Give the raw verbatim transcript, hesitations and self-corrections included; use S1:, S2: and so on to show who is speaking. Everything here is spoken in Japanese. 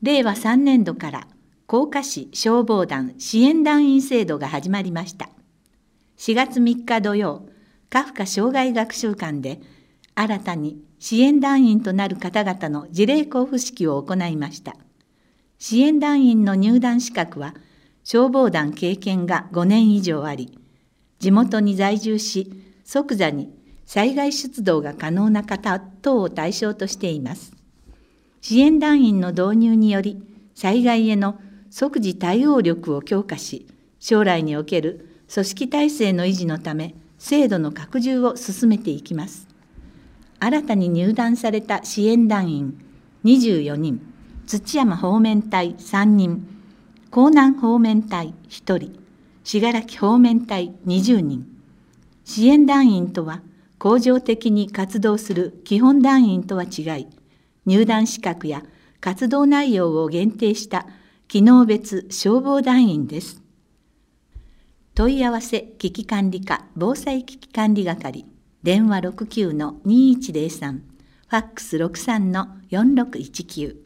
S1: れいわさんねんどから甲賀市消防団支援団員制度が始まりました。しがつみっか土曜、カフカ障害学習館で新たに支援団員となる方々の辞令交付式を行いました。支援団員の入団資格は消防団経験がごねん以上あり、地元に在住し即座に災害出動が可能な方等を対象としています。支援団員の導入により、災害への即時対応力を強化し、将来における組織体制の維持のため、制度の拡充を進めていきます。新たに入団された支援団員にじゅうよにん、土山方面隊さんにん、江南方面隊ひとり、信楽方面隊にじゅうにん。支援団員とは、恒常的に活動する基本団員とは違い、入団資格や活動内容を限定した機能別消防団員です。問い合わせ危機管理課防災危機管理係、電話 ろくきゅうのにいちゼロさん、ファックス ろくさんのよんろくいちきゅう。